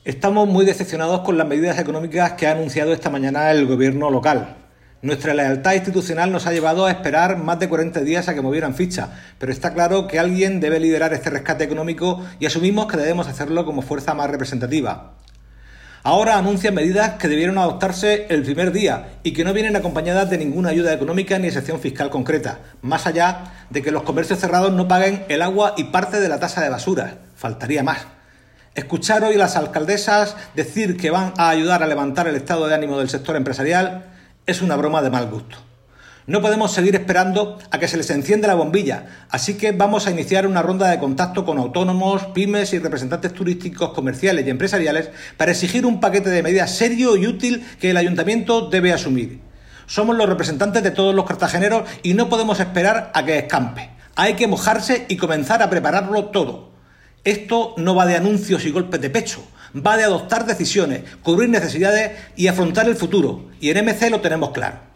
Estamos muy decepcionados con las medidas económicas que ha anunciado esta mañana el gobierno local. Nuestra lealtad institucional nos ha llevado a esperar más de 40 días a que movieran ficha, pero está claro que alguien debe liderar este rescate económico y asumimos que debemos hacerlo como fuerza más representativa. Ahora anuncian medidas que debieron adoptarse el primer día y que no vienen acompañadas de ninguna ayuda económica ni excepción fiscal concreta, más allá de que los comercios cerrados no paguen el agua y parte de la tasa de basura. Faltaría más. Escuchar hoy a las alcaldesas decir que van a ayudar a levantar el estado de ánimo del sector empresarial es una broma de mal gusto. No podemos seguir esperando a que se les encienda la bombilla, así que vamos a iniciar una ronda de contacto con autónomos, pymes y representantes turísticos, comerciales y empresariales para exigir un paquete de medidas serio y útil que el ayuntamiento debe asumir. Somos los representantes de todos los cartageneros y no podemos esperar a que escampe. Hay que mojarse y comenzar a prepararlo todo. Esto no va de anuncios y golpes de pecho, va de adoptar decisiones, cubrir necesidades y afrontar el futuro. Y en MC lo tenemos claro.